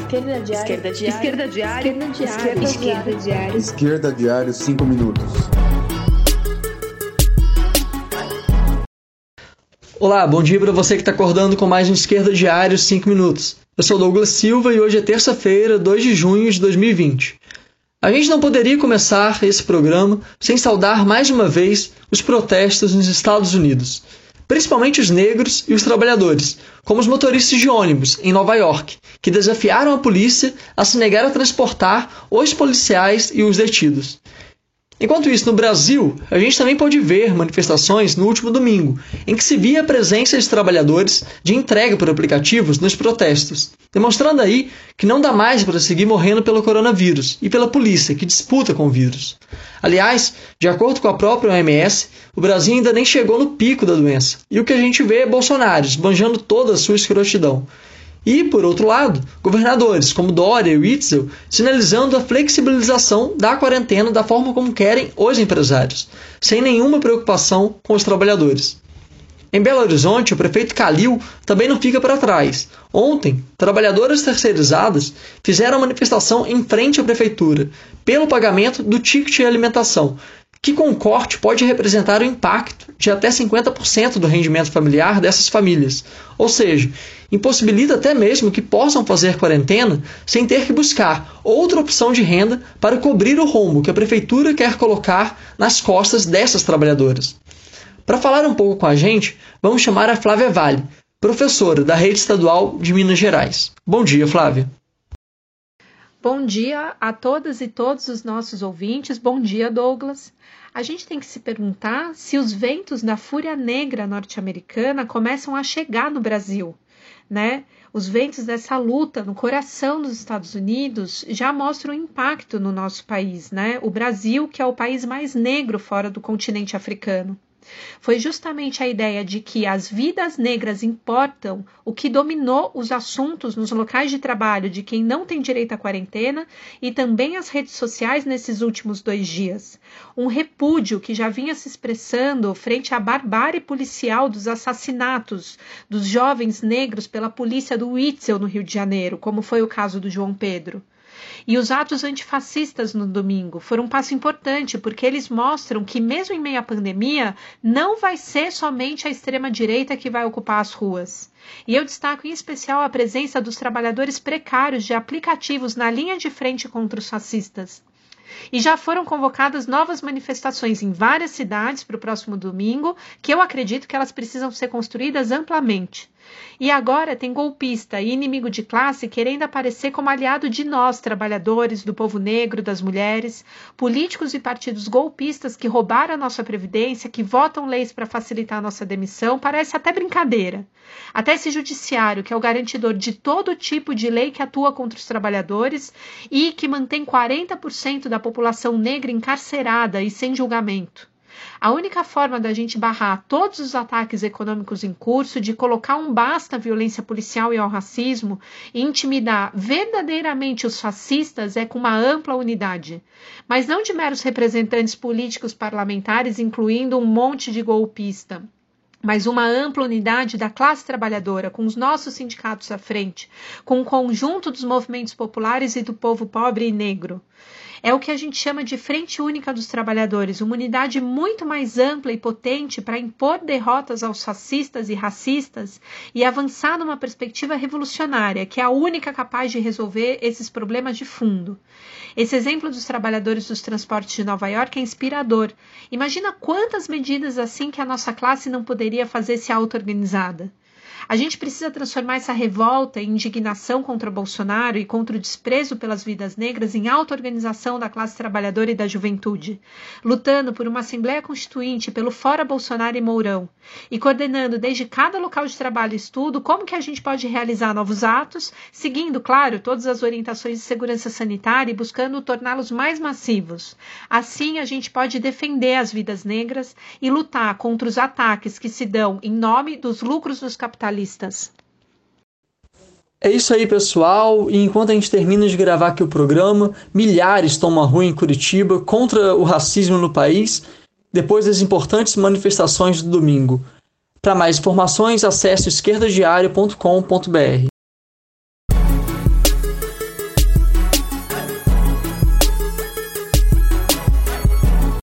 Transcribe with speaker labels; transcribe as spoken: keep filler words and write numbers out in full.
Speaker 1: Esquerda Diário.
Speaker 2: Esquerda Diário.
Speaker 1: Esquerda Diário.
Speaker 2: Esquerda Diário.
Speaker 1: Esquerda Diário.
Speaker 3: Esquerda Diário, cinco minutos.
Speaker 4: Olá, bom dia para você que está acordando com mais um Esquerda Diário, cinco minutos. Eu sou Douglas Silva e hoje é terça-feira, dois de junho de dois mil e vinte. A gente não poderia começar esse programa sem saudar mais uma vez os protestos nos Estados Unidos, principalmente os negros e os trabalhadores, como os motoristas de ônibus em Nova York, que desafiaram a polícia a se negar a transportar os policiais e os detidos. Enquanto isso, no Brasil, a gente também pode ver manifestações no último domingo, em que se via a presença de trabalhadores de entrega por aplicativos nos protestos, demonstrando aí que não dá mais para seguir morrendo pelo coronavírus e pela polícia, que disputa com o vírus. Aliás, de acordo com a própria O M S, o Brasil ainda nem chegou no pico da doença, e o que a gente vê é Bolsonaro esbanjando toda a sua escrotidão. E, por outro lado, governadores como Dória e Witzel sinalizando a flexibilização da quarentena da forma como querem os empresários, sem nenhuma preocupação com os trabalhadores. Em Belo Horizonte, o prefeito Calil também não fica para trás. Ontem, trabalhadoras terceirizadas fizeram manifestação em frente à prefeitura pelo pagamento do ticket de alimentação, que com o corte pode representar o impacto de até cinquenta por cento do rendimento familiar dessas famílias, ou seja, impossibilita até mesmo que possam fazer quarentena sem ter que buscar outra opção de renda para cobrir o rombo que a prefeitura quer colocar nas costas dessas trabalhadoras. Para falar um pouco com a gente, vamos chamar a Flávia Vale, professora da Rede Estadual de Minas Gerais. Bom dia, Flávia.
Speaker 5: Bom dia a todas e todos os nossos ouvintes. Bom dia, Douglas. A gente tem que se perguntar se os ventos da fúria negra norte-americana começam a chegar no Brasil, né? Os ventos dessa luta no coração dos Estados Unidos já mostram impacto no nosso país, né? O Brasil, que é o país mais negro fora do continente africano. Foi justamente a ideia de que as vidas negras importam o que dominou os assuntos nos locais de trabalho de quem não tem direito à quarentena e também as redes sociais nesses últimos dois dias. Um repúdio que já vinha se expressando frente à barbárie policial dos assassinatos dos jovens negros pela polícia do Witzel no Rio de Janeiro, como foi o caso do João Pedro. E os atos antifascistas no domingo foram um passo importante, porque eles mostram que, mesmo em meio à pandemia, não vai ser somente a extrema-direita que vai ocupar as ruas. E eu destaco em especial a presença dos trabalhadores precários de aplicativos na linha de frente contra os fascistas. E já foram convocadas novas manifestações em várias cidades para o próximo domingo, que eu acredito que elas precisam ser construídas amplamente. E agora tem golpista e inimigo de classe querendo aparecer como aliado de nós, trabalhadores, do povo negro, das mulheres, políticos e partidos golpistas que roubaram a nossa previdência, que votam leis para facilitar a nossa demissão, parece até brincadeira. Até esse judiciário, que é o garantidor de todo tipo de lei que atua contra os trabalhadores e que mantém quarenta por cento da população negra encarcerada e sem julgamento. A única forma da gente barrar todos os ataques econômicos em curso, de colocar um basta à violência policial e ao racismo e intimidar verdadeiramente os fascistas é com uma ampla unidade. Mas não de meros representantes políticos parlamentares, incluindo um monte de golpista, mas uma ampla unidade da classe trabalhadora, com os nossos sindicatos à frente, com o conjunto dos movimentos populares e do povo pobre e negro. É o que a gente chama de Frente Única dos Trabalhadores, uma unidade muito mais ampla e potente para impor derrotas aos fascistas e racistas e avançar numa perspectiva revolucionária, que é a única capaz de resolver esses problemas de fundo. Esse exemplo dos trabalhadores dos transportes de Nova York é inspirador. Imagina quantas medidas assim que a nossa classe não poderia fazer se auto-organizada. A gente precisa transformar essa revolta e indignação contra Bolsonaro e contra o desprezo pelas vidas negras em auto-organização da classe trabalhadora e da juventude, lutando por uma Assembleia Constituinte, pelo Fora Bolsonaro e Mourão, e coordenando desde cada local de trabalho e estudo como que a gente pode realizar novos atos, seguindo, claro, todas as orientações de segurança sanitária e buscando torná-los mais massivos. Assim, a gente pode defender as vidas negras e lutar contra os ataques que se dão em nome dos lucros dos capitalistas.
Speaker 4: É isso aí, pessoal. E enquanto a gente termina de gravar aqui o programa, milhares tomam a rua em Curitiba contra o racismo no país, depois das importantes manifestações do domingo. Para mais informações, acesse esquerda diário ponto com ponto br.